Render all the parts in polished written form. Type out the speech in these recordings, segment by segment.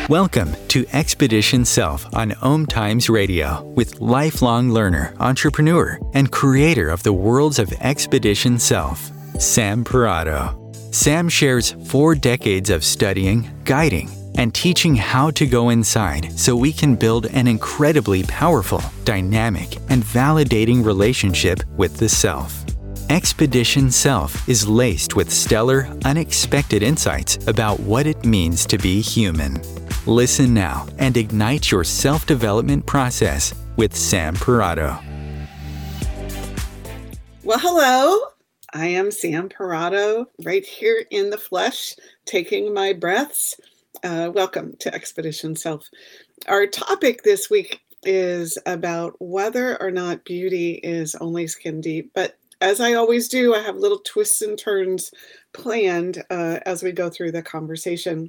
Welcome to Expedition Self on Om Times Radio with lifelong learner, entrepreneur, and creator of the worlds of Expedition Self, Sam Parado. Sam shares 4 decades of studying, guiding, and teaching how to go inside so we can build an incredibly powerful, dynamic, and validating relationship with the self. Expedition Self is laced with stellar, unexpected insights about what it means to be human. Listen now and ignite your self-development process with Sam Parado. Well, hello. I am Sam Parado, right here in the flesh, taking my breaths. Welcome to Expedition Self. Our topic this week is about whether or not beauty is only skin deep, but as I always do, I have little twists and turns planned as we go through the conversation.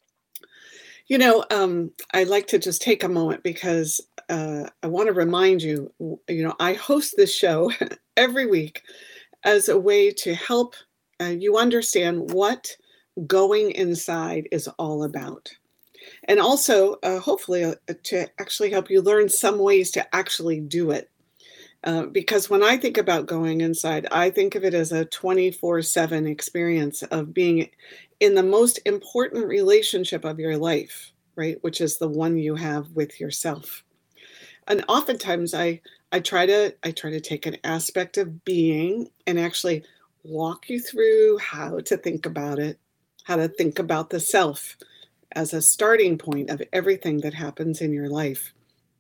I'd like to just take a moment because I want to remind you, I host this show every week as a way to help you understand what going inside is all about. And also, hopefully, to actually help you learn some ways to actually do it. Because when I think about going inside, I think of it as a 24/7 experience of being in the most important relationship of your life, right? Which is the one you have with yourself. And oftentimes I try to take an aspect of being and actually walk you through how to think about it, how to think about the self as a starting point of everything that happens in your life.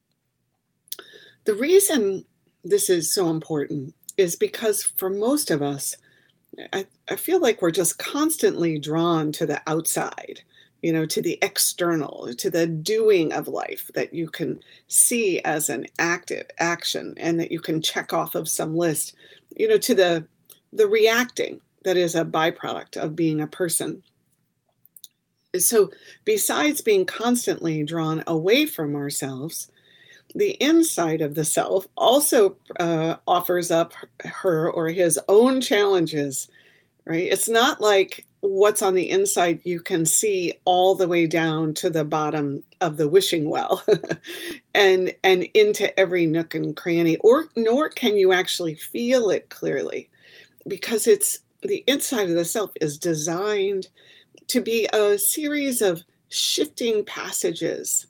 The reason this is so important is because for most of us, I feel like we're just constantly drawn to the outside, to the external, to the doing of life that you can see as an active action and that you can check off of some list, to the reacting that is a byproduct of being a person. So besides being constantly drawn away from ourselves, the inside of the self also offers up her or his own challenges, right? It's not like what's on the inside you can see all the way down to the bottom of the wishing well and into every nook and cranny, nor can you actually feel it clearly, because it's the inside of the self is designed to be a series of shifting passages,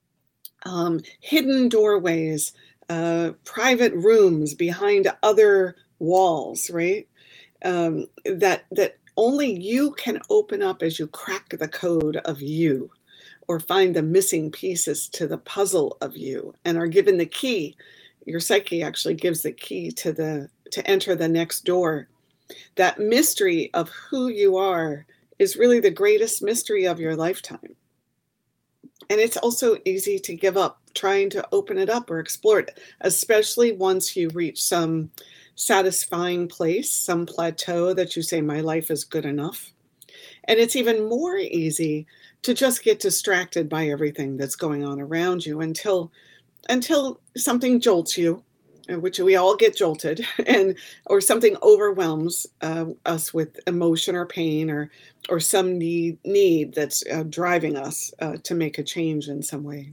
hidden doorways, private rooms behind other walls, right? That only you can open up as you crack the code of you, or find the missing pieces to the puzzle of you, and are given the key. Your psyche actually gives the key to enter the next door. That mystery of who you are is really the greatest mystery of your lifetime. And it's also easy to give up trying to open it up or explore it, especially once you reach some satisfying place, some plateau that you say, my life is good enough. And it's even more easy to just get distracted by everything that's going on around you until something jolts you, which we all get jolted, or something overwhelms us with emotion or pain or some need that's driving us to make a change in some way.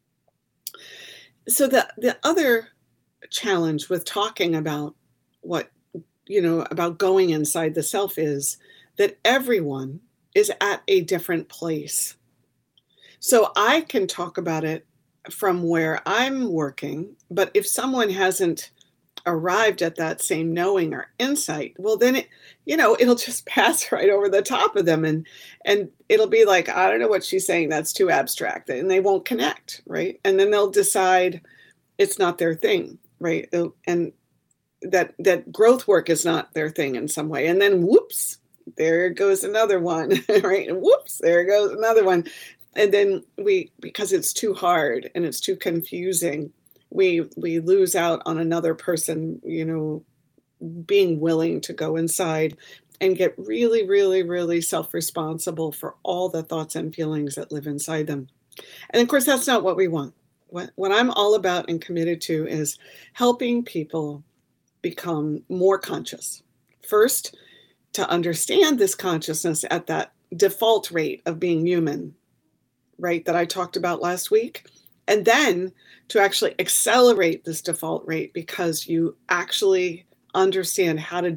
So the other challenge with talking about about going inside the self is that everyone is at a different place. So I can talk about it from where I'm working, but if someone hasn't arrived at that same knowing or insight, well, then it'll just pass right over the top of them, and it'll be like, I don't know what she's saying, that's too abstract, and they won't connect, right? And then they'll decide it's not their thing, right? And that growth work is not their thing in some way, and then whoops, there goes another one, right? And whoops, there goes another one. And then because it's too hard and it's too confusing, we lose out on another person, being willing to go inside and get really, really, really self-responsible for all the thoughts and feelings that live inside them. And of course, that's not what we want. What I'm all about and committed to is helping people become more conscious. First, to understand this consciousness at that default rate of being human, right, that I talked about last week. And then to actually accelerate this default rate because you actually understand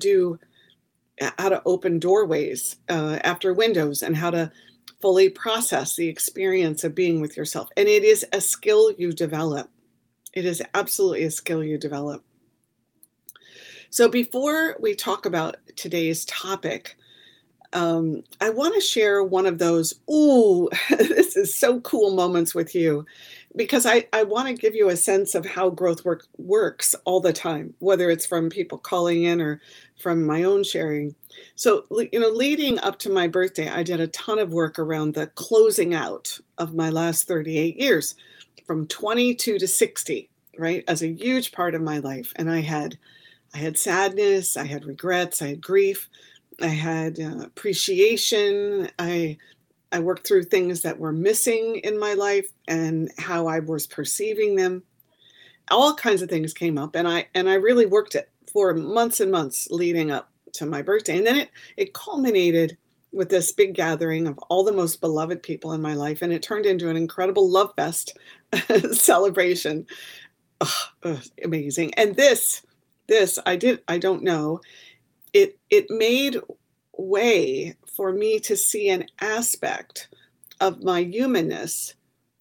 how to open doorways after windows and how to fully process the experience of being with yourself. And it is a skill you develop. It is absolutely a skill you develop. So before we talk about today's topic, I want to share one of those, ooh, this is so cool moments with you, because I want to give you a sense of how growth works all the time, whether it's from people calling in or from my own sharing. So, leading up to my birthday, I did a ton of work around the closing out of my last 38 years, from 22 to 60, right, as a huge part of my life. And I had sadness, I had regrets, I had grief, I had appreciation. I worked through things that were missing in my life and how I was perceiving them. All kinds of things came up, and I really worked it for months and months leading up to my birthday. And then it culminated with this big gathering of all the most beloved people in my life, and it turned into an incredible love fest celebration. Amazing. And this I don't know. It made way for me to see an aspect of my humanness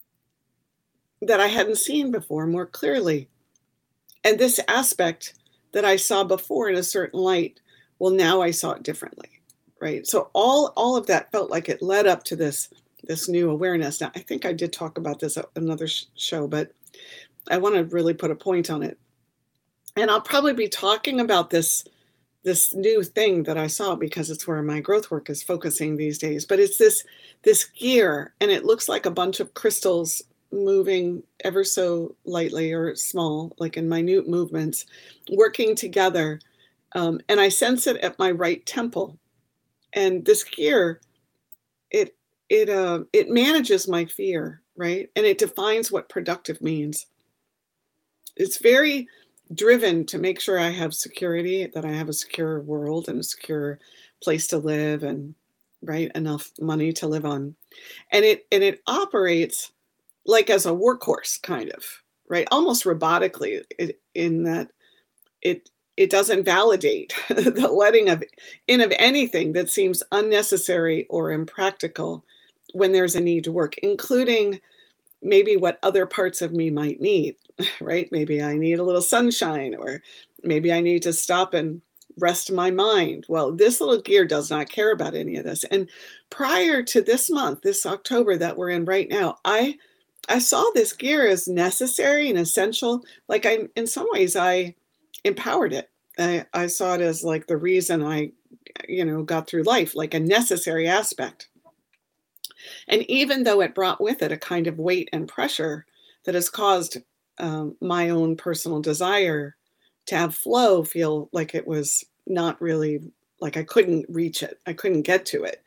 that I hadn't seen before more clearly. And this aspect that I saw before in a certain light, well, now I saw it differently, right? So all of that felt like it led up to this new awareness. Now, I think I did talk about this at another show, but I want to really put a point on it. And I'll probably be talking about this new thing that I saw because it's where my growth work is focusing these days. But it's this gear, and it looks like a bunch of crystals moving ever so lightly or small, like in minute movements, working together. And I sense it at my right temple. And this gear, it manages my fear, right? And it defines what productive means. It's very driven to make sure I have security, that I have a secure world and a secure place to live, and right, enough money to live on. And it operates like as a workhorse, kind of, right? Almost robotically, in that it doesn't validate the letting in of anything that seems unnecessary or impractical when there's a need to work, including maybe what other parts of me might need, right? Maybe I need a little sunshine, or maybe I need to stop and rest my mind. Well, this little gear does not care about any of this. And prior to this month, this October that we're in right now, I saw this gear as necessary and essential. Like in some ways, I empowered it. I saw it as like the reason I, got through life, like a necessary aspect. And even though it brought with it a kind of weight and pressure that has caused my own personal desire to have flow feel like it was not really, like I couldn't reach it, I couldn't get to it.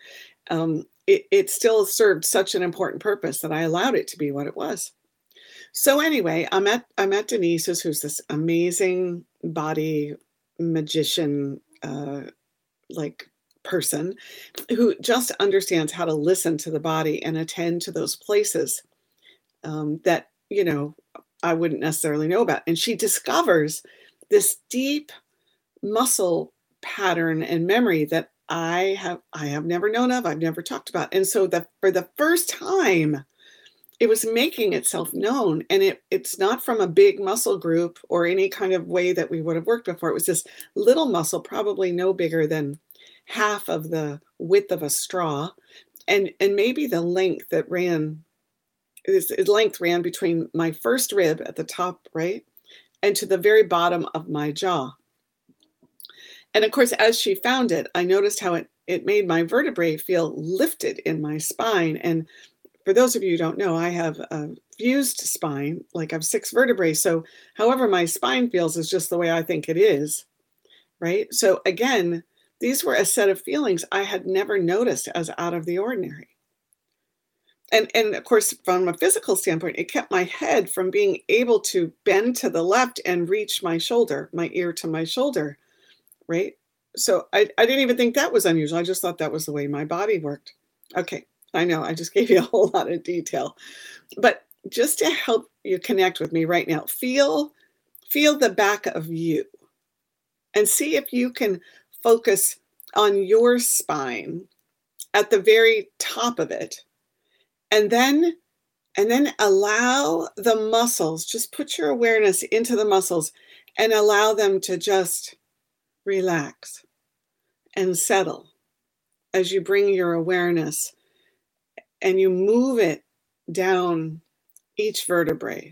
It still served such an important purpose that I allowed it to be what it was. So anyway, I'm at Denise's, who's this amazing body magician, like person who just understands how to listen to the body and attend to those places that, I wouldn't necessarily know about. And she discovers this deep muscle pattern and memory that I have never known of, I've never talked about. And so for the first time, it was making itself known. And it's not from a big muscle group or any kind of way that we would have worked before. It was this little muscle, probably no bigger than half of the width of a straw, and maybe the length that ran between my first rib at the top, right, and to the very bottom of my jaw. And of course, as she found it, I noticed how it made my vertebrae feel lifted in my spine. And for those of you who don't know, I have a fused spine, like I have 6 vertebrae. So however my spine feels is just the way I think it is, right? So again, these were a set of feelings I had never noticed as out of the ordinary. And of course, from a physical standpoint, it kept my head from being able to bend to the left and reach my shoulder, my ear to my shoulder, right? So I didn't even think that was unusual. I just thought that was the way my body worked. Okay, I know I just gave you a whole lot of detail, but just to help you connect with me right now, feel the back of you and see if you can focus on your spine at the very top of it. And then allow the muscles, just put your awareness into the muscles and allow them to just relax and settle as you bring your awareness and you move it down each vertebrae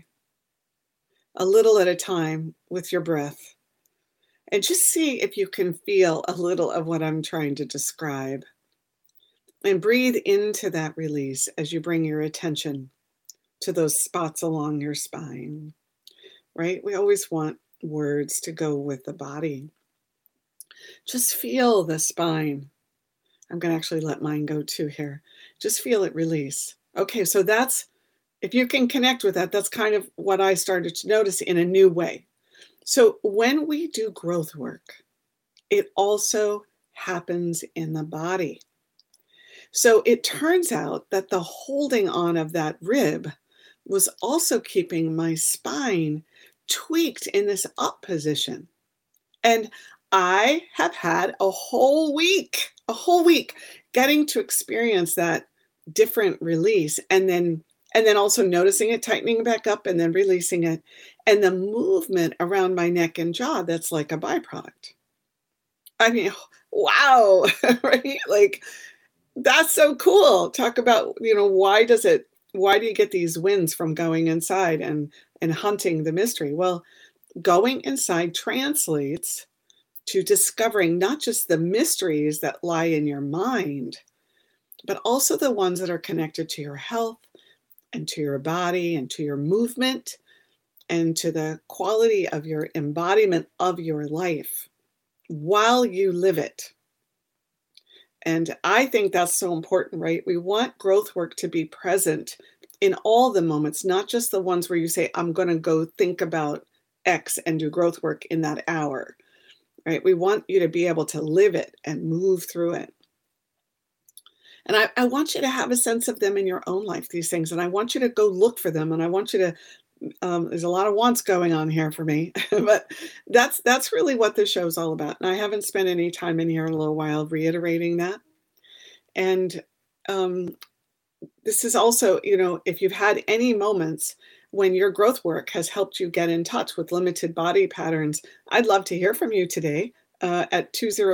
a little at a time with your breath. And just see if you can feel a little of what I'm trying to describe. And breathe into that release as you bring your attention to those spots along your spine, right? We always want words to go with the body. Just feel the spine. I'm going to actually let mine go too here. Just feel it release. Okay, so if you can connect with that, that's kind of what I started to notice in a new way. So when we do growth work, it also happens in the body. So it turns out that the holding on of that rib was also keeping my spine tweaked in this up position. And I have had a whole week getting to experience that different release and then also noticing it tightening back up and then releasing it and the movement around my neck and jaw that's like a byproduct. I mean, wow, right? Like that's so cool. Talk about, why do you get these wins from going inside and hunting the mystery? Well, going inside translates to discovering not just the mysteries that lie in your mind, but also the ones that are connected to your health and to your body and to your movement and to the quality of your embodiment of your life while you live it. And I think that's so important, right? We want growth work to be present in all the moments, not just the ones where you say, I'm going to go think about X and do growth work in that hour, right? We want you to be able to live it and move through it. And I want you to have a sense of them in your own life, these things. And I want you to go look for them. And I want you to, there's a lot of wants going on here for me, but that's really what this show is all about. And I haven't spent any time in here in a little while reiterating that. And this is also, if you've had any moments when your growth work has helped you get in touch with limited body patterns, I'd love to hear from you today at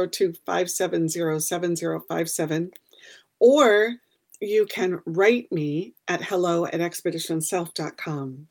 202-570-7057. Or you can write me at hello@expeditionself.com.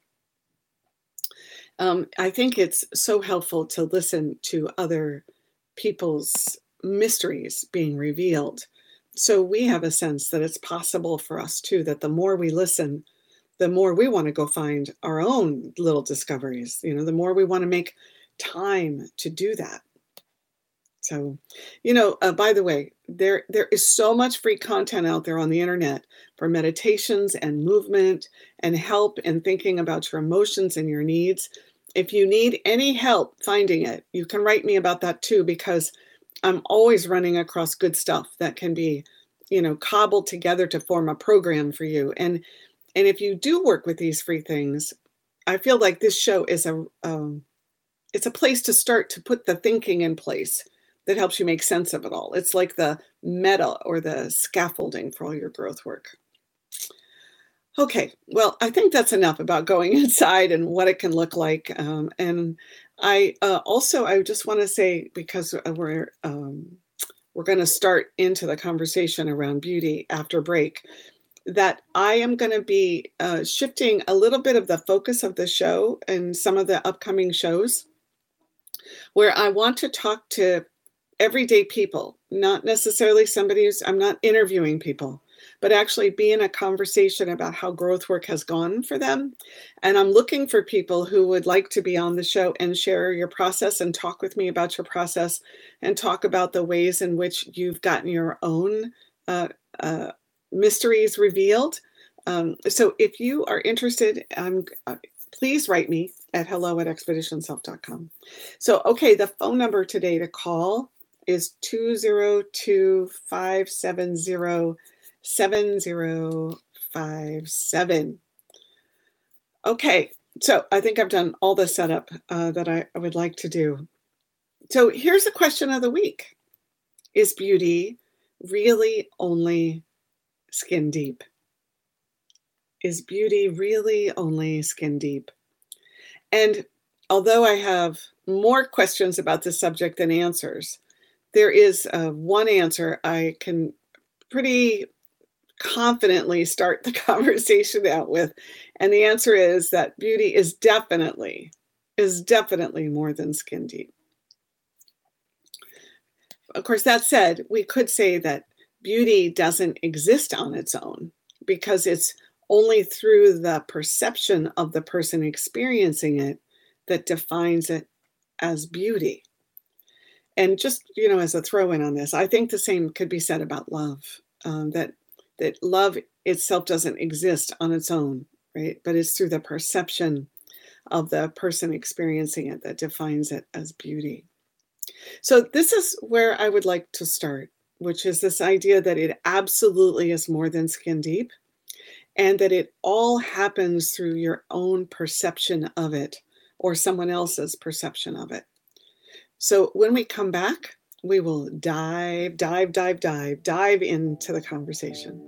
I think it's so helpful to listen to other people's mysteries being revealed. So we have a sense that it's possible for us too, that the more we listen, the more we want to go find our own little discoveries, the more we want to make time to do that. So, by the way, there is so much free content out there on the internet for meditations and movement and help in thinking about your emotions and your needs. If you need any help finding it, you can write me about that too, because I'm always running across good stuff that can be, cobbled together to form a program for you. And if you do work with these free things, I feel like this show is it's a place to start to put the thinking in place that helps you make sense of it all. It's like the meta or the scaffolding for all your growth work. Okay, well, I think that's enough about going inside and what it can look like. And I just want to say, because we're going to start into the conversation around beauty after break, that I am going to be shifting a little bit of the focus of the show and some of the upcoming shows, where I want to talk to everyday people, not necessarily I'm not interviewing people, but actually be in a conversation about how growth work has gone for them. And I'm looking for people who would like to be on the show and share your process and talk with me about your process and talk about the ways in which you've gotten your own mysteries revealed. So if you are interested, please write me at hello@expeditionself.com. So, okay, the phone number today to call is 202-570-7057. 7057. Okay, so I think I've done all the setup that I would like to do. So here's the question of the week. Is beauty really only skin deep? Is beauty really only skin deep? And although I have more questions about this subject than answers, there is one answer I can pretty confidently start the conversation out with. And the answer is that beauty is definitely more than skin deep. Of course, that said, we could say that beauty doesn't exist on its own because it's only through the perception of the person experiencing it that defines it as beauty. And just, as a throw in on this, I think the same could be said about love, that love itself doesn't exist on its own, right? But it's through the perception of the person experiencing it that defines it as beauty. So this is where I would like to start, which is this idea that it absolutely is more than skin deep, and that it all happens through your own perception of it or someone else's perception of it. So when we come back, we will dive into the conversation.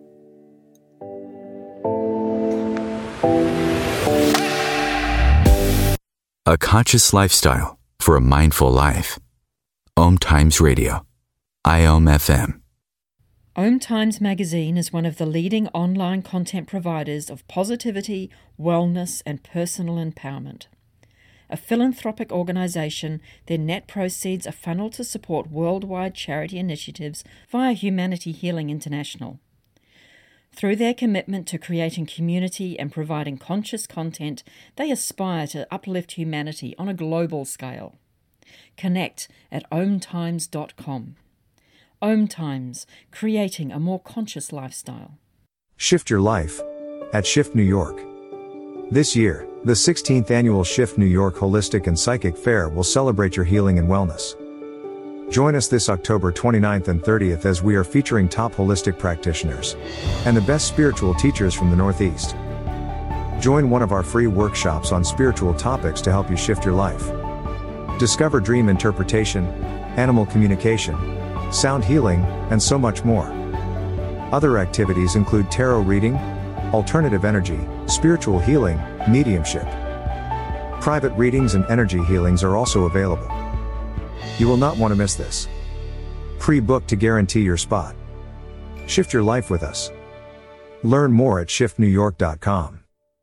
A conscious lifestyle for a mindful life. Om Times Radio. IOM FM. Om Times Magazine is one of the leading online content providers of positivity, wellness, and personal empowerment. A philanthropic organisation, their net proceeds are funneled to support worldwide charity initiatives via Humanity Healing International. Through their commitment to creating community and providing conscious content, they aspire to uplift humanity on a global scale. Connect at omtimes.com. Om Times, creating a more conscious lifestyle. Shift your life at Shift New York. This year, the 16th annual Shift New York Holistic and Psychic Fair will celebrate your healing and wellness. Join us this October 29th and 30th as we are featuring top holistic practitioners and the best spiritual teachers from the Northeast. Join one of our free workshops on spiritual topics to help you shift your life. Discover dream interpretation, animal communication, sound healing, and so much more. Other activities include tarot reading, alternative energy, spiritual healing, mediumship. Private readings and energy healings are also available. You will not want to miss this. Pre-book to guarantee your spot. Shift your life with us. Learn more at shiftnewyork.com.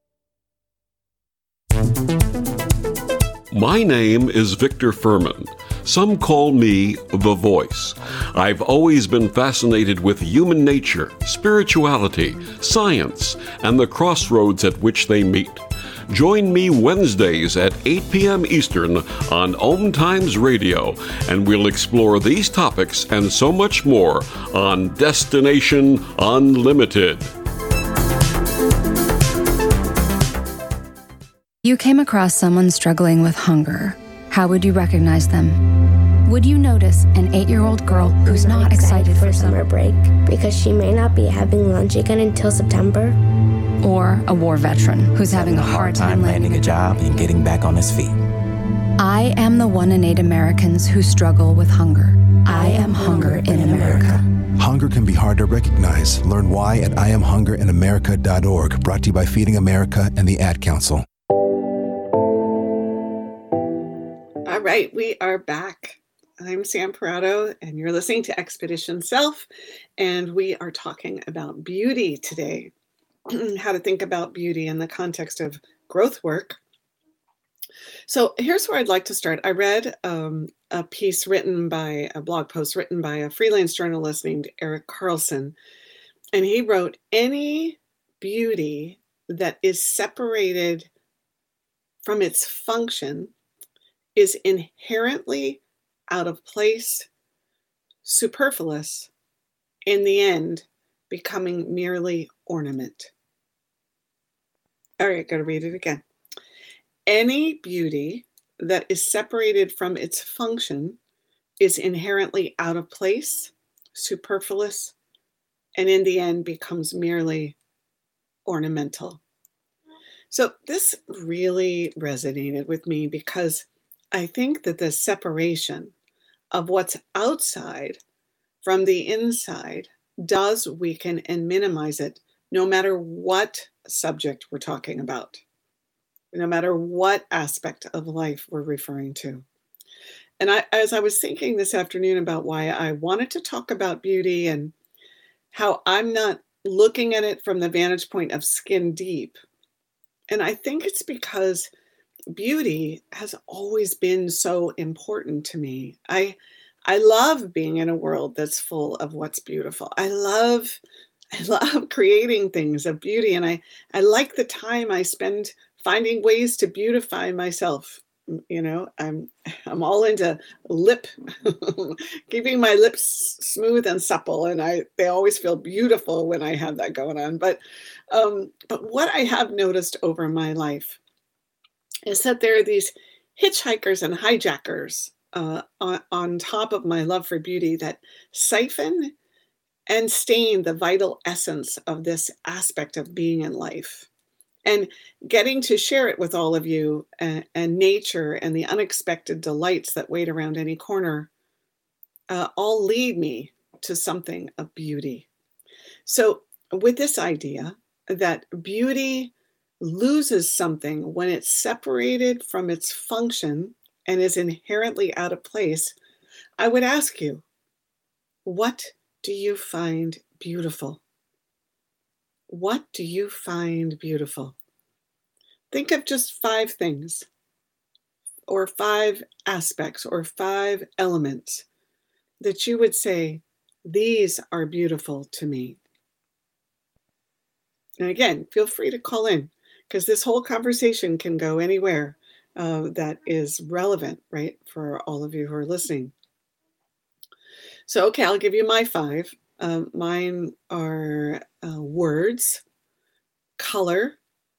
My name is Victor Furman. Some call me The Voice. I've always been fascinated with human nature, spirituality, science, and the crossroads at which they meet. Join me Wednesdays at 8 p.m. Eastern on Om Times Radio, and we'll explore these topics and so much more on Destination Unlimited. You came across someone struggling with hunger. How would you recognize them? Would you notice an 8-year-old girl who's not excited for summer break because she may not be having lunch again until September? Or a war veteran who's having a hard time landing a job and getting back on his feet? I am the 1 in 8 Americans who struggle with hunger. I am hunger in America. Hunger can be hard to recognize. Learn why at IamHungerInAmerica.org. Brought to you by Feeding America and the Ad Council. All right, we are back. I'm Sam Parado, and you're listening to Expedition Self, and we are talking about beauty today. How to think about beauty in the context of growth work. So here's where I'd like to start. I read a blog post written by a freelance journalist named Erik Carlson, and he wrote, any beauty that is separated from its function is inherently out of place, superfluous, in the end, becoming merely ornament. All right, got to read it again. Any beauty that is separated from its function is inherently out of place, superfluous, and in the end becomes merely ornamental. So this really resonated with me because I think that the separation of what's outside from the inside does weaken and minimize it, no matter what subject we're talking about, no matter what aspect of life we're referring to. And as I was thinking this afternoon about why I wanted to talk about beauty and how I'm not looking at it from the vantage point of skin deep, and I think it's because beauty has always been so important to me. I love being in a world that's full of what's beautiful. I love creating things of beauty, and I like the time I spend finding ways to beautify myself. You know, I'm all into lip, keeping my lips smooth and supple, and they always feel beautiful when I have that going on. But what I have noticed over my life is that there are these hitchhikers and hijackers on top of my love for beauty that siphon and stain the vital essence of this aspect of being in life. And getting to share it with all of you and nature and the unexpected delights that wait around any corner all lead me to something of beauty. So with this idea that beauty loses something when it's separated from its function and is inherently out of place, I would ask you, what do you find beautiful? What do you find beautiful? Think of just 5 things, or 5 aspects, or 5 elements that you would say, these are beautiful to me. And again, feel free to call in, because this whole conversation can go anywhere that is relevant, right, for all of you who are listening. So, okay, I'll give you my 5. Mine are words, color,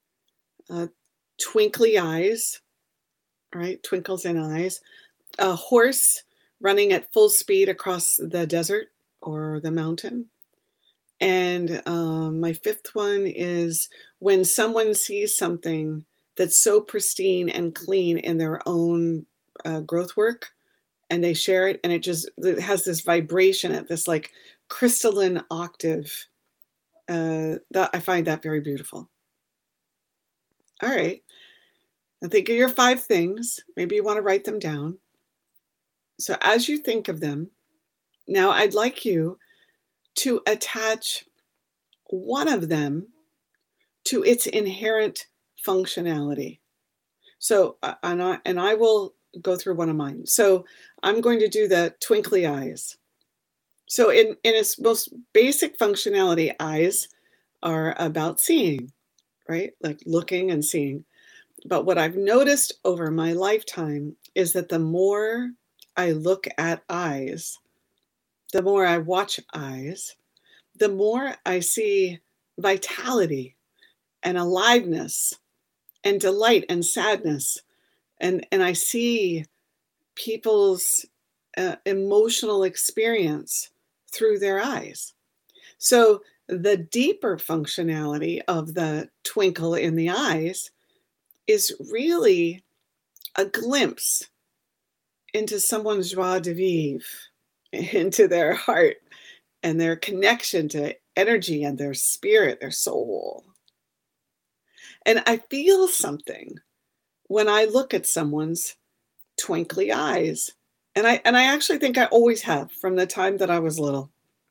twinkly eyes, right? Twinkles in eyes, a horse running at full speed across the desert or the mountain. And my 5th one is when someone sees something that's so pristine and clean in their own growth work, and they share it, and it has this vibration at this like crystalline octave. That I find that very beautiful. All right. Now think of your 5 things. Maybe you want to write them down. So as you think of them, now I'd like you to attach one of them to its inherent functionality. So, and I will go through one of mine. So I'm going to do the twinkly eyes. So in its most basic functionality, eyes are about seeing, right? Like looking and seeing. But what I've noticed over my lifetime is that the more I look at eyes, the more I watch eyes, the more I see vitality and aliveness and delight and sadness. And I see people's emotional experience through their eyes. So the deeper functionality of the twinkle in the eyes is really a glimpse into someone's joie de vivre, into their heart and their connection to energy and their spirit, their soul. And I feel something when I look at someone's twinkly eyes. And I actually think I always have from the time that I was little.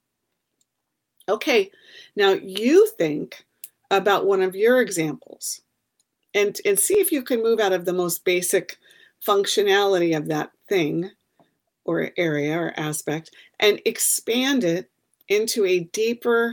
Okay, now you think about one of your examples and see if you can move out of the most basic functionality of that thing or area or aspect and expand it into a deeper,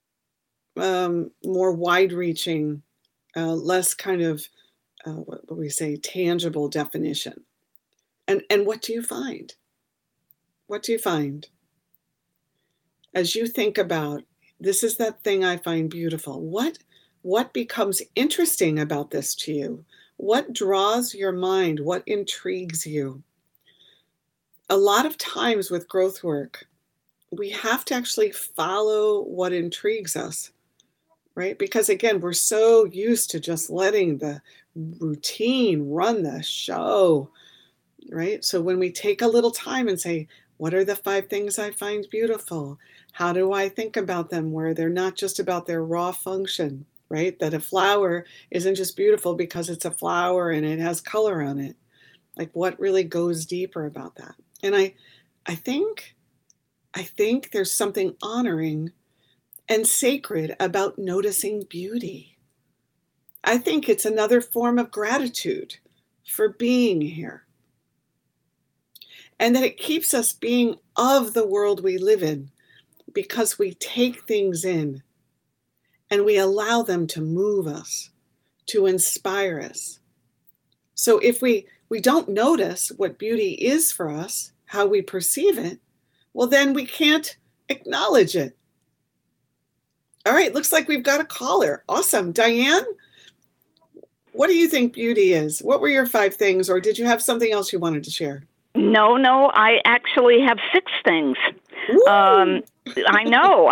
more wide-reaching, less kind of, what we say, tangible definition. And what do you find? What do you find? As you think about, this is that thing I find beautiful. What becomes interesting about this to you? What draws your mind? What intrigues you? A lot of times with growth work, we have to actually follow what intrigues us, right? Because again, we're so used to just letting the routine run the show, right? So when we take a little time and say, what are the 5 things I find beautiful? How do I think about them where they're not just about their raw function, right? That a flower isn't just beautiful because it's a flower and it has color on it. Like what really goes deeper about that? And I think there's something honoring and sacred about noticing beauty. I think it's another form of gratitude for being here. And that it keeps us being of the world we live in because we take things in and we allow them to move us, to inspire us. So if we don't notice what beauty is for us, how we perceive it, well, then we can't acknowledge it. All right, looks like we've got a caller. Awesome. Diane, what do you think beauty is? What were your 5 things, or did you have something else you wanted to share? No, I actually have 6 things. I know.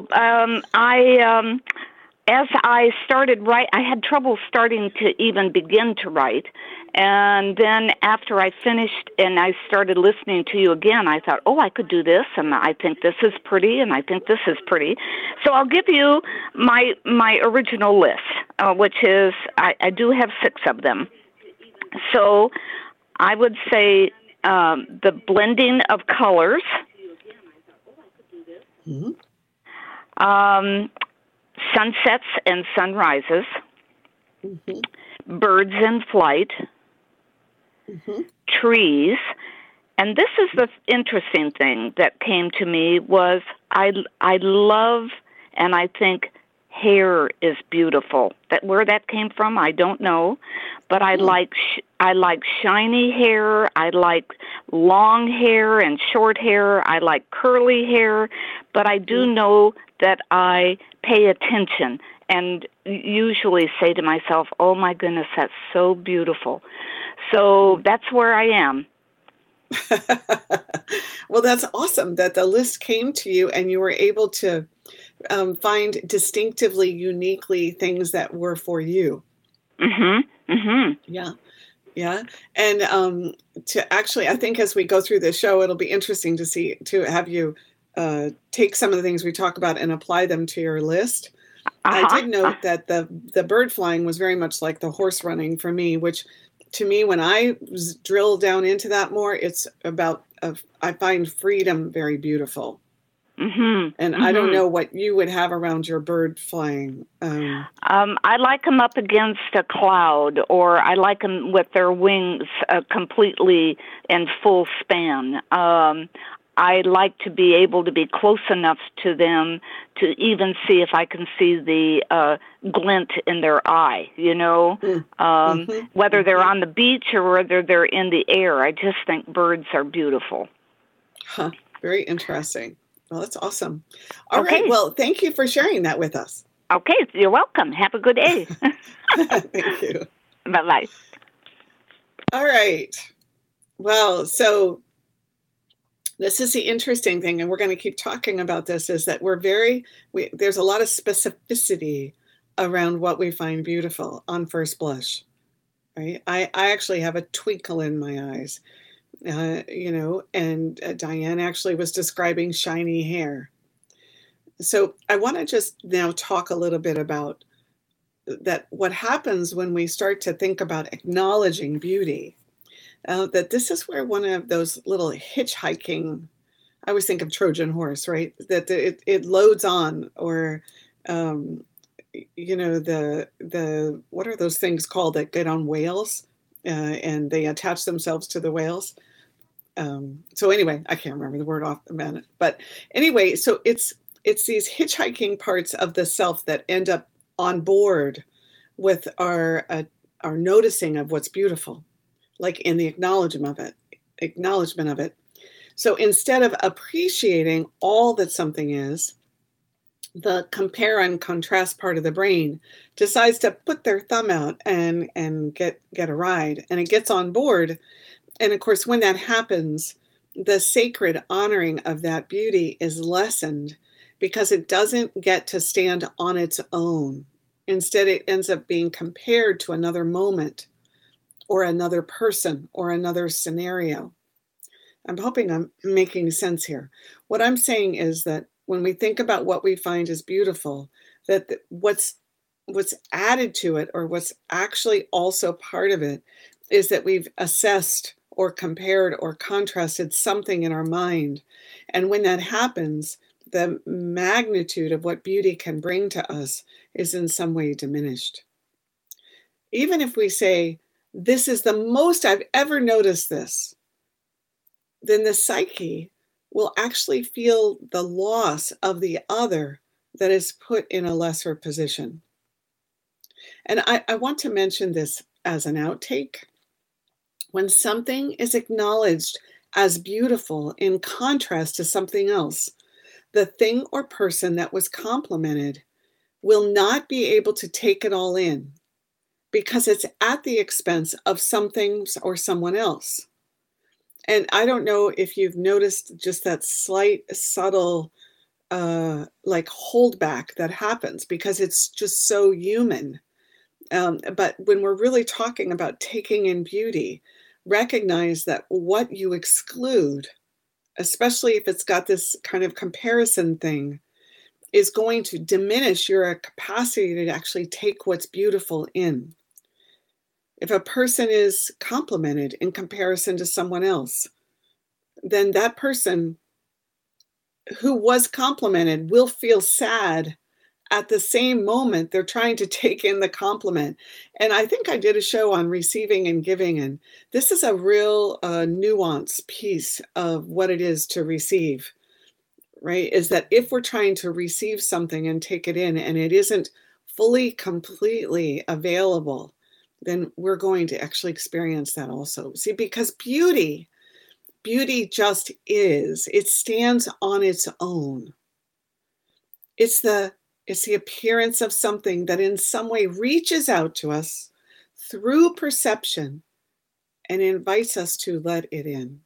As I started I had trouble starting to even begin to write. And then after I finished and I started listening to you again, I thought, I could do this, and I think this is pretty, and I think this is pretty. So I'll give you my original list, which is, I do have 6 of them. So I would say the blending of colors, sunsets and sunrises, birds in flight, trees. And this is the interesting thing that came to me was I love, and I think hair is beautiful. Where that came from, I don't know, but I like shiny hair. I like long hair and short hair. I like curly hair, but I do know that I pay attention and usually say to myself, oh my goodness, that's so beautiful. So that's where I am. Well, that's awesome that the list came to you and you were able to find distinctively, uniquely things that were for you. Yeah. And to actually, I think as we go through this show, it'll be interesting to have you take some of the things we talk about and apply them to your list. I did note that the bird flying was very much like the horse running for me, which to me, when I drill down into that more, it's about, I find freedom very beautiful. And I don't know what you would have around your bird flying. I like them up against a cloud, or I like them with their wings completely in full span. I like to be able to be close enough to them to even see if I can see the glint in their eye, whether they're on the beach or whether they're in the air. I just think birds are beautiful. Very interesting. Well, that's awesome. All right. Well, thank you for sharing that with us. Okay. You're welcome. Have a good day. Thank you. Bye-bye. All right. Well, so this is the interesting thing, and we're going to keep talking about this, is that there's a lot of specificity around what we find beautiful on first blush, right? I actually have a twinkle in my eyes. And Diane actually was describing shiny hair. So I want to just now talk a little bit about that, what happens when we start to think about acknowledging beauty, that this is where one of those little hitchhiking, I always think of Trojan horse, right? That it loads on, or, the what are those things called that get on whales and they attach themselves to the whales? So anyway, I can't remember the word off the minute, but anyway, so it's these hitchhiking parts of the self that end up on board with our noticing of what's beautiful, like in the acknowledgement of it. So instead of appreciating all that something is, the compare and contrast part of the brain decides to put their thumb out and get a ride, and it gets on board. And of course, when that happens, the sacred honoring of that beauty is lessened because it doesn't get to stand on its own. Instead, it ends up being compared to another moment or another person or another scenario. I'm hoping I'm making sense here. What I'm saying is that when we think about what we find is beautiful, that what's added to it, or what's actually also part of it, is that we've assessed or compared or contrasted something in our mind. And when that happens, the magnitude of what beauty can bring to us is in some way diminished. Even if we say, this is the most I've ever noticed this, then the psyche will actually feel the loss of the other that is put in a lesser position. And I want to mention this as an outtake. When something is acknowledged as beautiful in contrast to something else, the thing or person that was complimented will not be able to take it all in because it's at the expense of something or someone else. And I don't know if you've noticed just that slight, subtle, like holdback that happens because it's just so human. But when we're really talking about taking in beauty, recognize that what you exclude, especially if it's got this kind of comparison thing, is going to diminish your capacity to actually take what's beautiful in. If a person is complimented in comparison to someone else, then that person who was complimented will feel sad at the same moment they're trying to take in the compliment. And I think I did a show on receiving and giving, and this is a real nuanced piece of what it is to receive, right? Is that if we're trying to receive something and take it in and it isn't fully, completely available, then we're going to actually experience that also. See, because beauty just is. It stands on its own. It's the appearance of something that in some way reaches out to us through perception and invites us to let it in.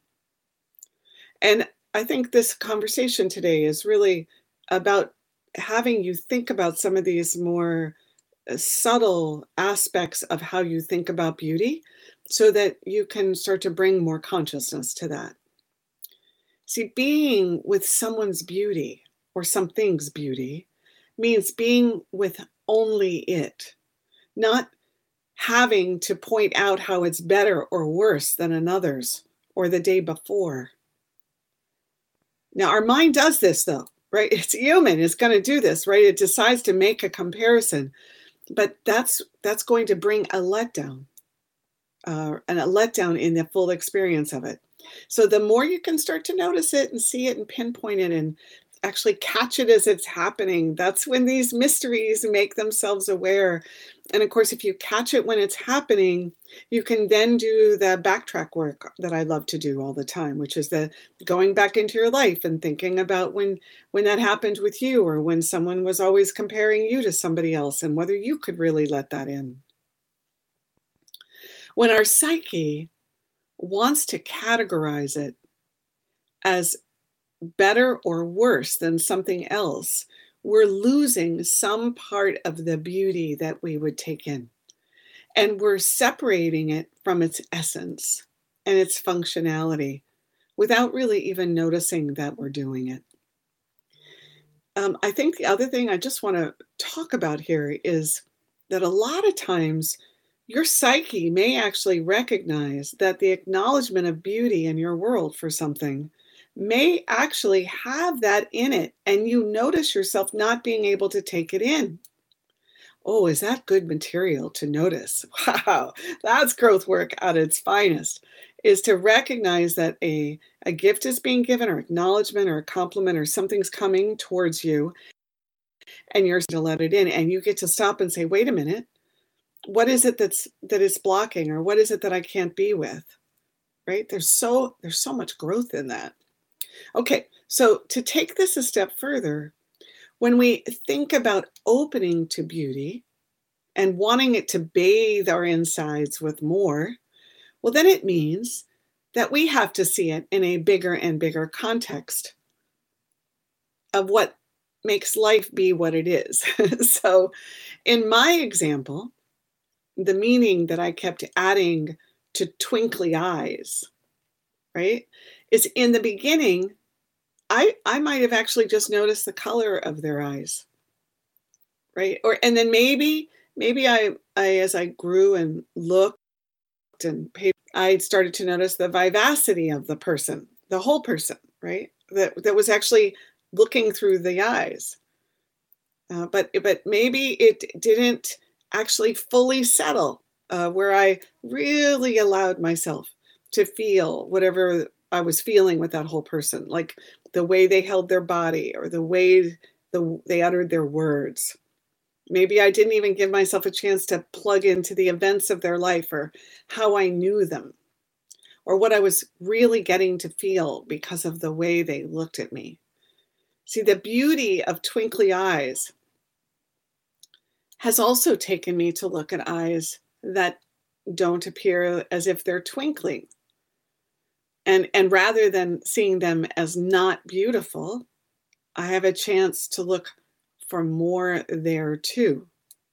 And I think this conversation today is really about having you think about some of these more subtle aspects of how you think about beauty so that you can start to bring more consciousness to that. See, being with someone's beauty or something's beauty means being with only it, not having to point out how it's better or worse than another's or the day before. Now, our mind does this though, right? It's human, it's going to do this, right? It decides to make a comparison. But that's going to bring a letdown, and a letdown in the full experience of it. So the more you can start to notice it and see it and pinpoint it and actually catch it as it's happening, that's when these mysteries make themselves aware. And of course, if you catch it when it's happening, you can then do the backtrack work that I love to do all the time, which is the going back into your life and thinking about when that happened with you, or when someone was always comparing you to somebody else, and whether you could really let that in. When our psyche wants to categorize it as better or worse than something else, we're losing some part of the beauty that we would take in. And we're separating it from its essence and its functionality without really even noticing that we're doing it. I think the other thing I just want to talk about here is that a lot of times your psyche may actually recognize that the acknowledgement of beauty in your world for something may actually have that in it, and you notice yourself not being able to take it in. Oh, is that good material to notice? Wow, that's growth work at its finest, is to recognize that a gift is being given, or acknowledgement, or a compliment, or something's coming towards you, and you're to let it in, and you get to stop and say, wait a minute, what is it that is blocking, or what is it that I can't be with? Right? There's so much growth in that. Okay, so to take this a step further, when we think about opening to beauty and wanting it to bathe our insides with more, well, then it means that we have to see it in a bigger and bigger context of what makes life be what it is. So in my example, the meaning that I kept adding to twinkly eyes, right, is in the beginning, I might have actually just noticed the color of their eyes, right? And then maybe I as I grew and looked and paid, I started to notice the vivacity of the person, the whole person, right? That was actually looking through the eyes. But maybe it didn't actually fully settle where I really allowed myself to feel whatever I was feeling with that whole person, like the way they held their body or the way they uttered their words. Maybe I didn't even give myself a chance to plug into the events of their life or how I knew them or what I was really getting to feel because of the way they looked at me. See, the beauty of twinkly eyes has also taken me to look at eyes that don't appear as if they're twinkling. And rather than seeing them as not beautiful, I have a chance to look for more there too.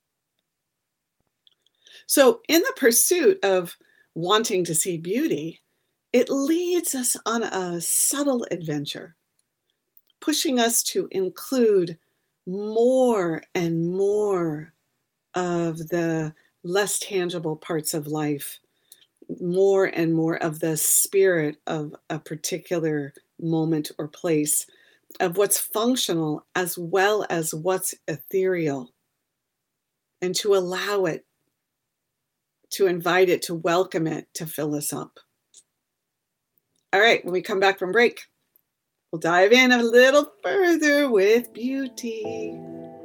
So in the pursuit of wanting to see beauty, it leads us on a subtle adventure, pushing us to include more and more of the less tangible parts of life, more and more of the spirit of a particular moment or place, of what's functional as well as what's ethereal, and to allow it, to invite it, to welcome it, to fill us up. All right, when we come back from break, we'll dive in a little further with beauty.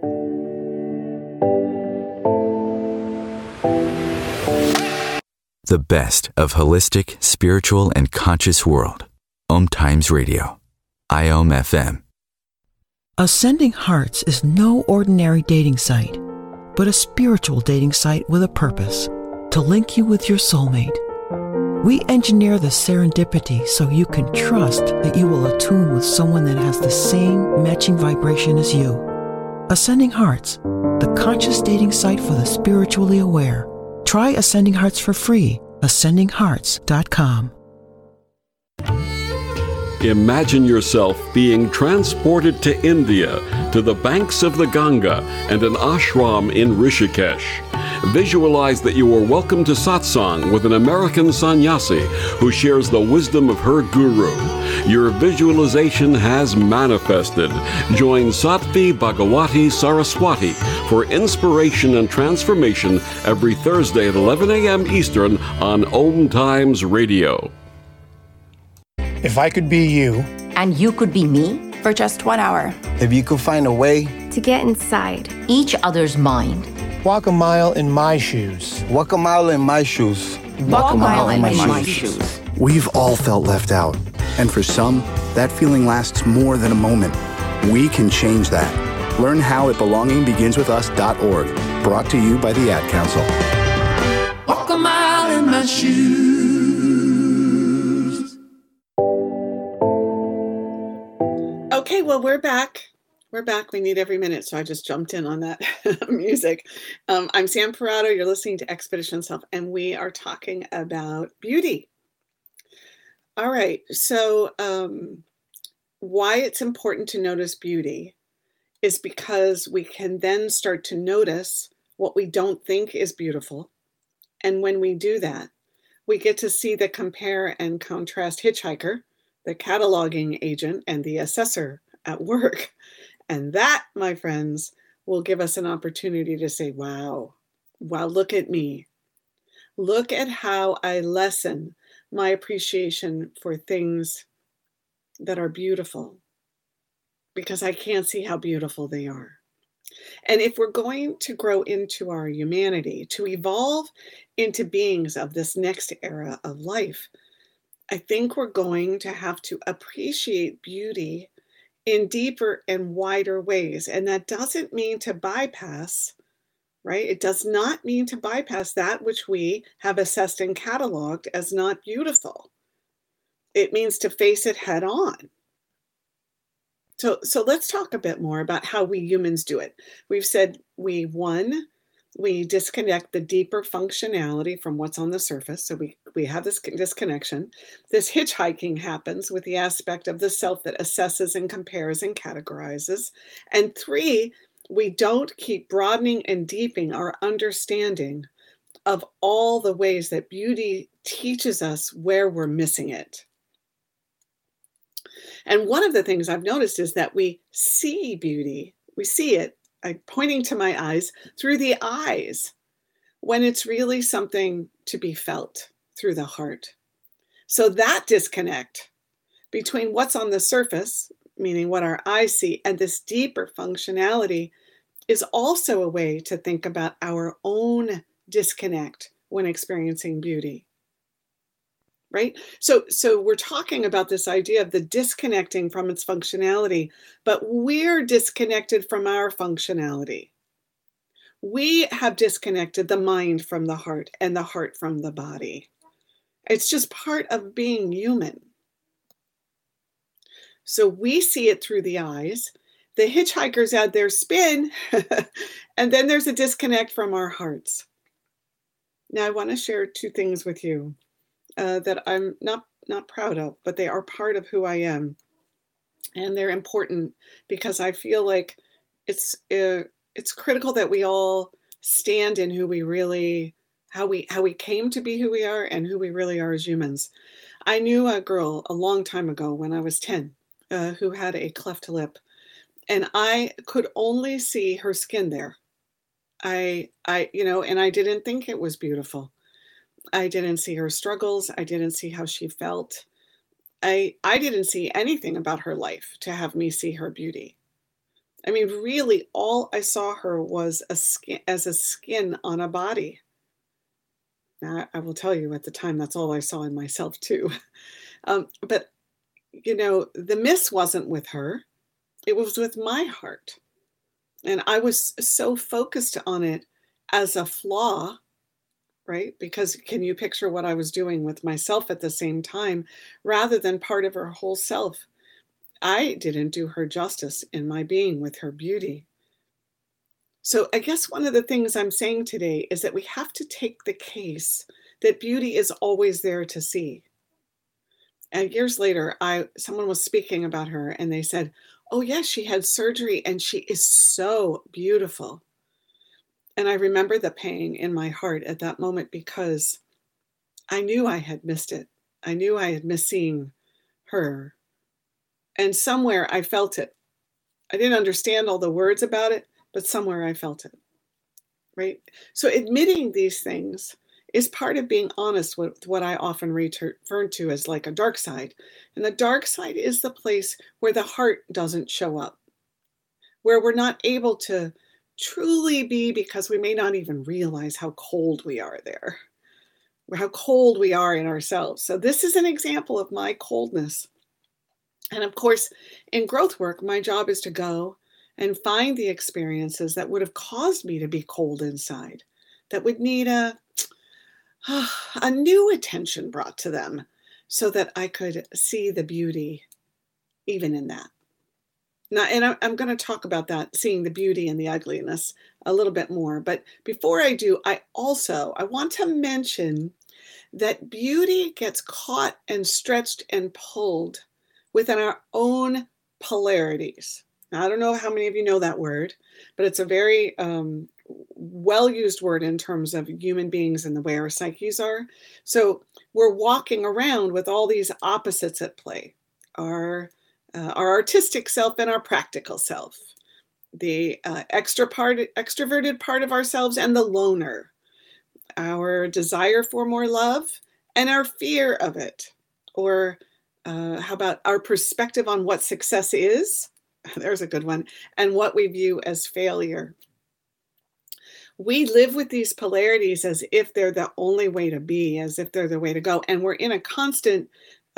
The best of holistic, spiritual, and conscious world. Om Times Radio. IOM FM. Ascending Hearts is no ordinary dating site, but a spiritual dating site with a purpose, to link you with your soulmate. We engineer the serendipity so you can trust that you will attune with someone that has the same matching vibration as you. Ascending Hearts, the conscious dating site for the spiritually aware. Try Ascending Hearts for free. AscendingHearts.com. Imagine yourself being transported to India, to the banks of the Ganga and an ashram in Rishikesh. Visualize that you are welcome to satsang with an American sannyasi who shares the wisdom of her guru. Your visualization has manifested. Join Sattvi Bhagawati Saraswati for inspiration and transformation every Thursday at 11 a.m. Eastern on Om Times Radio. If I could be you, and you could be me, for just 1 hour. If you could find a way to get inside each other's mind. Walk a mile in my shoes. Walk a mile in my shoes. Walk a mile in my shoes. We've all felt left out. And for some, that feeling lasts more than a moment. We can change that. Learn how at belongingbeginswithus.org. Brought to you by the Ad Council. Walk a mile in my shoes. Okay, well, we're back. We're back. We need every minute, so I just jumped in on that music. I'm Sam Parado. You're listening to Expedition Self, and we are talking about beauty. All right, so why it's important to notice beauty is because we can then start to notice what we don't think is beautiful. And when we do that, we get to see the compare and contrast hitchhiker, the cataloging agent, and the assessor at work. And that, my friends, will give us an opportunity to say, wow, look at me. Look at how I lessen my appreciation for things that are beautiful because I can't see how beautiful they are. And if we're going to grow into our humanity, to evolve into beings of this next era of life, I think we're going to have to appreciate beauty in deeper and wider ways. And that doesn't mean to bypass, right? It does not mean to bypass that which we have assessed and cataloged as not beautiful. It means to face it head on. So let's talk a bit more about how we humans do it. We've said we disconnect the deeper functionality from what's on the surface. So we have this disconnection. This hitchhiking happens with the aspect of the self that assesses and compares and categorizes. And 3, we don't keep broadening and deepening our understanding of all the ways that beauty teaches us where we're missing it. And one of the things I've noticed is that we see beauty, we see it, I'm pointing to my eyes, through the eyes, when it's really something to be felt through the heart. So that disconnect between what's on the surface, meaning what our eyes see, and this deeper functionality is also a way to think about our own disconnect when experiencing beauty. Right? So we're talking about this idea of the disconnecting from its functionality, but we're disconnected from our functionality. We have disconnected the mind from the heart and the heart from the body. It's just part of being human. So we see it through the eyes. The hitchhikers add their spin, and then there's a disconnect from our hearts. Now, I want to share 2 things with you that I'm not proud of, but they are part of who I am. And they're important because I feel like it's critical that we all stand in who we really, how we came to be who we are and who we really are as humans. I knew a girl a long time ago when I was 10 who had a cleft lip, and I could only see her skin there. And I didn't think it was beautiful. I didn't see her struggles. I didn't see how she felt. I didn't see anything about her life to have me see her beauty. I mean, really, all I saw her was a skin on a body. Now, I will tell you at the time, that's all I saw in myself too. But, the miss wasn't with her. It was with my heart. And I was so focused on it as a flaw, right? Because can you picture what I was doing with myself at the same time, rather than part of her whole self? I didn't do her justice in my being with her beauty. So I guess one of the things I'm saying today is that we have to take the case that beauty is always there to see. And years later, someone was speaking about her and they said, oh yes, she had surgery and she is so beautiful. And I remember the pang in my heart at that moment because I knew I had missed it. I knew I had missed seeing her. And somewhere I felt it. I didn't understand all the words about it, but somewhere I felt it, right? So admitting these things is part of being honest with what I often refer to as like a dark side. And the dark side is the place where the heart doesn't show up, where we're not able to truly be, because we may not even realize how cold we are there, how cold we are in ourselves. So this is an example of my coldness. And of course, in growth work, my job is to go and find the experiences that would have caused me to be cold inside, that would need a new attention brought to them so that I could see the beauty even in that. Now, and I'm going to talk about that, seeing the beauty and the ugliness a little bit more. But before I do, I want to mention that beauty gets caught and stretched and pulled within our own polarities. Now, I don't know how many of you know that word, but it's a very well-used word in terms of human beings and the way our psyches are. So we're walking around with all these opposites at play. Our artistic self and our practical self, the extroverted part of ourselves and the loner, our desire for more love and our fear of it, or how about our perspective on what success is? There's a good one. And what we view as failure. We live with these polarities as if they're the only way to be, as if they're the way to go. And we're in a constant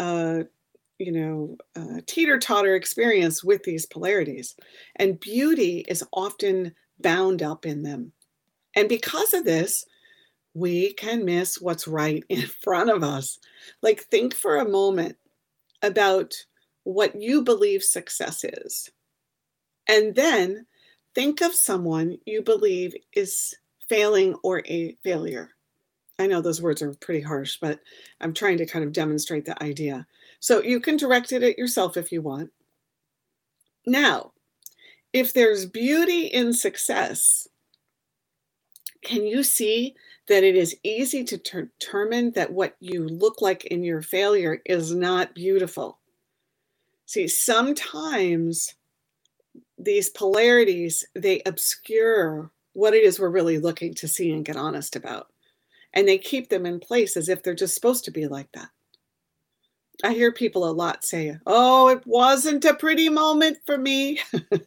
teeter-totter experience with these polarities. And beauty is often bound up in them. And because of this, we can miss what's right in front of us. Like, think for a moment about what you believe success is. And then think of someone you believe is failing or a failure. I know those words are pretty harsh, but I'm trying to kind of demonstrate the idea. So you can direct it at yourself if you want. Now, if there's beauty in success, can you see that it is easy to determine that what you look like in your failure is not beautiful? See, sometimes these polarities, they obscure what it is we're really looking to see and get honest about. And they keep them in place as if they're just supposed to be like that. I hear people a lot say, oh, it wasn't a pretty moment for me.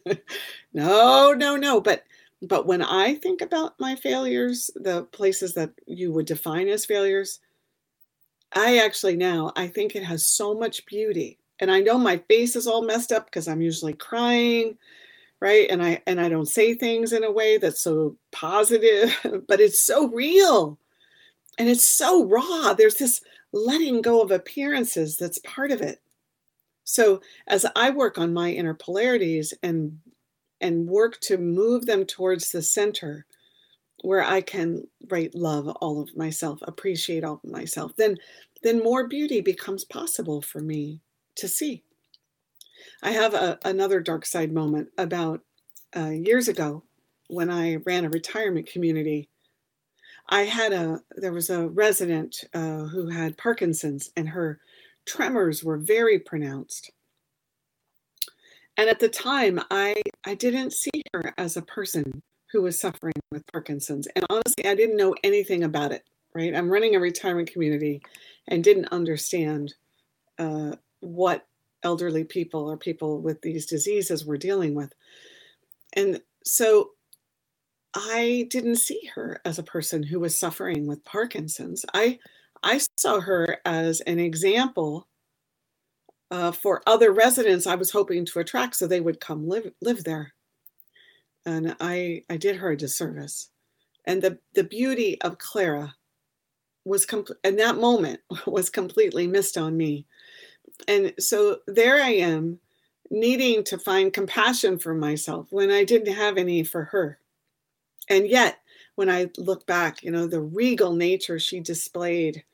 No. But when I think about my failures, the places that you would define as failures, I think it has so much beauty. And I know my face is all messed up because I'm usually crying, right? And I don't say things in a way that's so positive, but it's so real. And it's so raw. There's this letting go of appearances that's part of it. So as I work on my inner polarities and work to move them towards the center where I can love all of myself, appreciate all of myself, then more beauty becomes possible for me to see. I have another dark side moment about years ago when I ran a retirement community. There was a resident who had Parkinson's, and her tremors were very pronounced. And at the time, I didn't see her as a person who was suffering with Parkinson's. And honestly, I didn't know anything about it, right? I'm running a retirement community and didn't understand what elderly people or people with these diseases were dealing with. And so I didn't see her as a person who was suffering with Parkinson's. I saw her as an example for other residents I was hoping to attract so they would come live there. And I did her a disservice. And the beauty of Clara was in that moment was completely missed on me. And so there I am, needing to find compassion for myself when I didn't have any for her. And yet, when I look back, the regal nature she displayed,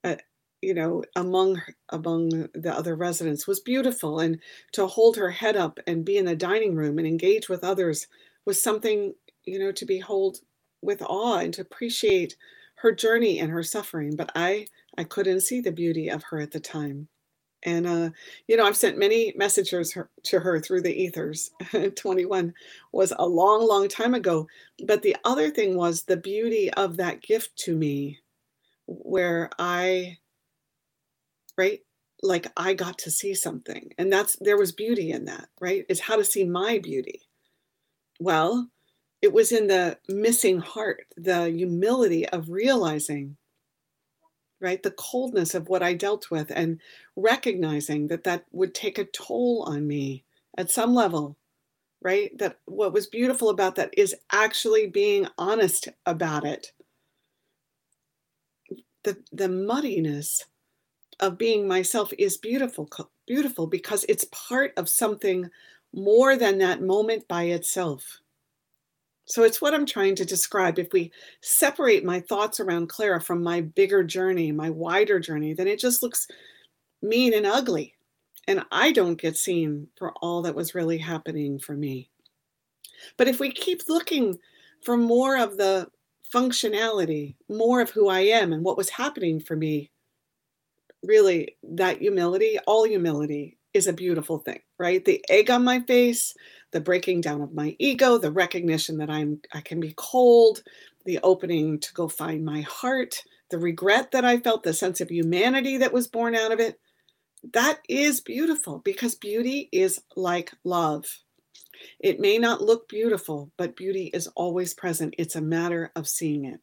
among the other residents was beautiful. And to hold her head up and be in the dining room and engage with others was something, to behold with awe and to appreciate her journey and her suffering. But I couldn't see the beauty of her at the time. And, I've sent many messages to her through the ethers. 21 was a long, long time ago. But the other thing was the beauty of that gift to me, where I got to see something. And there was beauty in that, right? Is how to see my beauty. Well, it was in the missing heart, the humility of realizing, right, the coldness of what I dealt with and recognizing that would take a toll on me at some level, right? That what was beautiful about that is actually being honest about it. The muddiness of being myself is beautiful because it's part of something more than that moment by itself. So it's what I'm trying to describe. If we separate my thoughts around Clara from my bigger journey, my wider journey, then it just looks mean and ugly. And I don't get seen for all that was really happening for me. But if we keep looking for more of the functionality, more of who I am and what was happening for me, really that humility, all humility is a beautiful thing, right? The egg on my face, the breaking down of my ego, the recognition that I can be cold, the opening to go find my heart, the regret that I felt, the sense of humanity that was born out of it. That is beautiful because beauty is like love. It may not look beautiful, but beauty is always present. It's a matter of seeing it.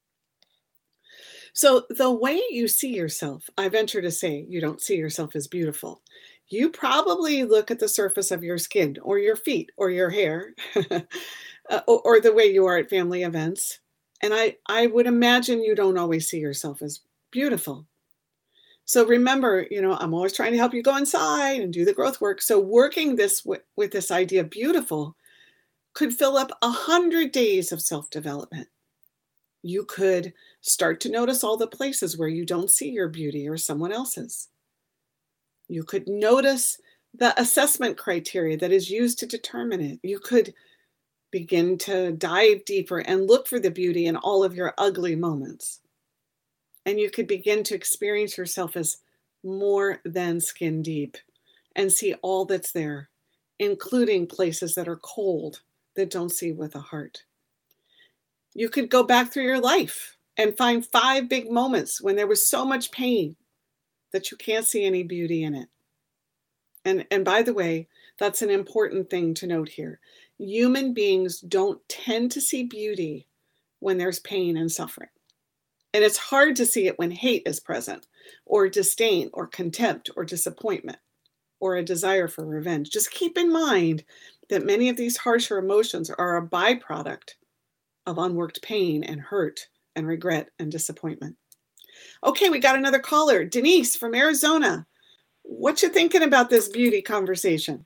So the way you see yourself, I venture to say you don't see yourself as beautiful. You probably look at the surface of your skin or your feet or your hair or the way you are at family events. And I would imagine you don't always see yourself as beautiful. So remember, I'm always trying to help you go inside and do the growth work. So working this with this idea of beautiful could fill up 100 days of self-development. You could start to notice all the places where you don't see your beauty or someone else's. You could notice the assessment criteria that is used to determine it. You could begin to dive deeper and look for the beauty in all of your ugly moments. And you could begin to experience yourself as more than skin deep and see all that's there, including places that are cold, that don't see with a heart. You could go back through your life and find 5 big moments when there was so much pain that you can't see any beauty in it. And by the way, that's an important thing to note here. Human beings don't tend to see beauty when there's pain and suffering. And it's hard to see it when hate is present, or disdain, or contempt, or disappointment, or a desire for revenge. Just keep in mind that many of these harsher emotions are a byproduct of unworked pain and hurt and regret and disappointment. Okay, we got another caller, Denise from Arizona. What you thinking about this beauty conversation?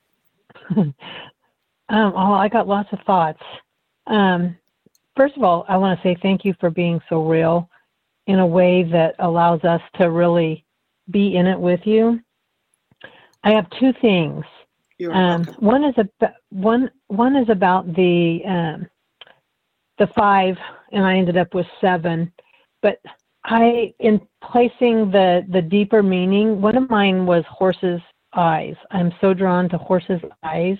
I got lots of thoughts. First of all, I want to say thank you for being so real in a way that allows us to really be in it with you. I have 2 things. One is about the 5, and I ended up with 7. But in placing the deeper meaning, one of mine was horse's eyes. I'm so drawn to horse's eyes,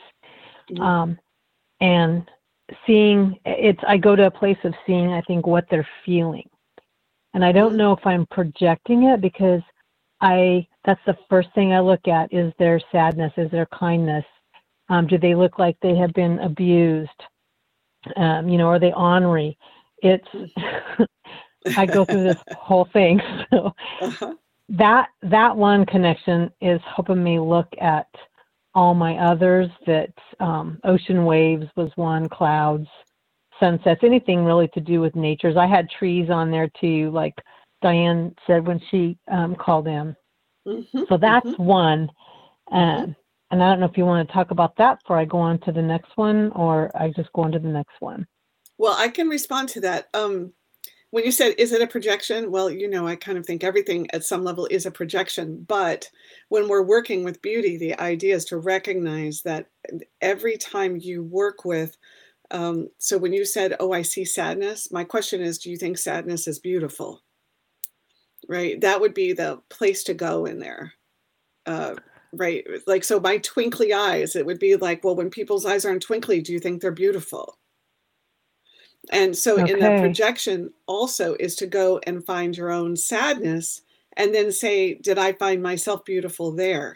and seeing it. I go to a place of seeing, I think, what they're feeling, and I don't know if I'm projecting it, because that's the first thing I look at. Is there sadness? Is there kindness? Do they look like they have been abused? Are they ornery? It's I go through this whole thing. So that one connection is helping me look at all my others. That ocean waves was one, clouds, sunsets, anything really to do with natures. I had trees on there too, like Diane said when she called in. So that's one. And I don't know if you want to talk about that before I go on to the next one, or I just go on to the next one. Well, I can respond to that. When you said, is it a projection? Well, I kind of think everything at some level is a projection. But when we're working with beauty, the idea is to recognize that every time you work with, so when you said, I see sadness, my question is, do you think sadness is beautiful? Right? That would be the place to go in there. Right? Like, so my twinkly eyes, it would be like, well, when people's eyes aren't twinkly, do you think they're beautiful? And so in the projection also is to go and find your own sadness and then say, did I find myself beautiful there?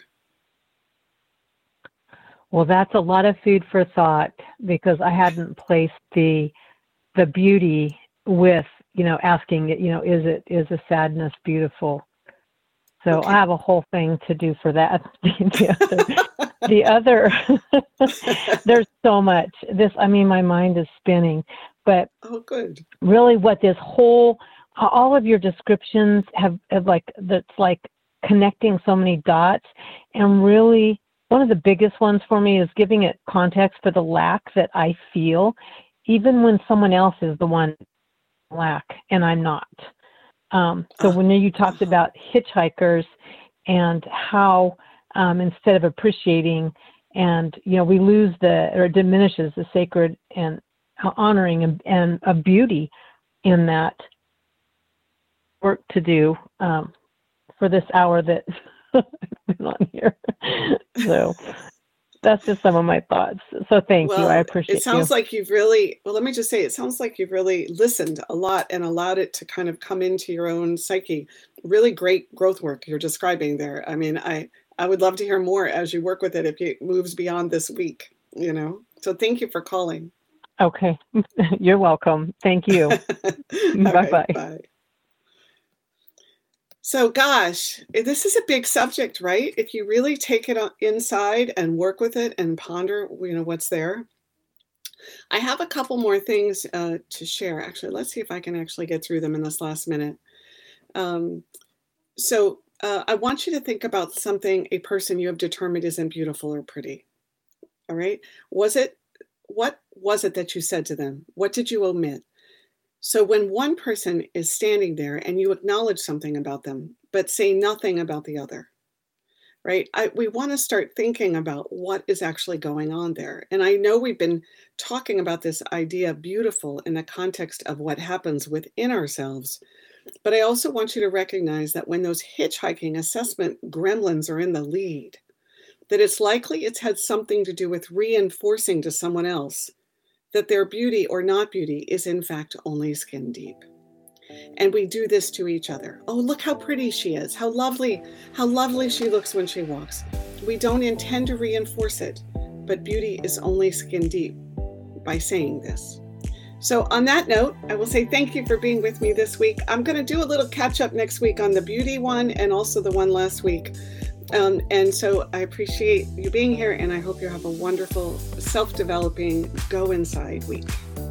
Well, that's a lot of food for thought, because I hadn't placed the beauty with, asking, is a sadness beautiful? So I have a whole thing to do for that. The other there's so much. My mind is spinning. But good. Really what this whole, all of your descriptions have that's like connecting so many dots. And really, one of the biggest ones for me is giving it context for the lack that I feel, even when someone else is the one lack and I'm not. So when you talked about hitchhikers and how instead of appreciating and, we lose or diminishes the sacred and honoring and a beauty in that work to do for this hour that I've been on here. So that's just some of my thoughts. So thank you. I appreciate it. It sounds like you've really, let me just say, it sounds like you've really listened a lot and allowed it to kind of come into your own psyche. Really great growth work you're describing there. I would love to hear more as you work with it if it moves beyond this week, So thank you for calling. Okay. You're welcome. Thank you. Bye-bye. Right, bye. So gosh, this is a big subject, right? If you really take it inside and work with it and ponder, what's there. I have a couple more things to share. Actually, let's see if I can actually get through them in this last minute. So I want you to think about something a person you have determined isn't beautiful or pretty. All right. What was it that you said to them? What did you omit? So when one person is standing there and you acknowledge something about them, but say nothing about the other, right? We want to start thinking about what is actually going on there. And I know we've been talking about this idea of beautiful in the context of what happens within ourselves. But I also want you to recognize that when those hitchhiking assessment gremlins are in the lead, that it's likely it's had something to do with reinforcing to someone else that their beauty or not beauty is in fact only skin deep. And we do this to each other. Oh, look how pretty she is. How lovely she looks when she walks. We don't intend to reinforce it, but beauty is only skin deep by saying this. So on that note, I will say thank you for being with me this week. I'm going to do a little catch up next week on the beauty one and also the one last week. And so I appreciate you being here, and I hope you have a wonderful self-developing Go Inside week.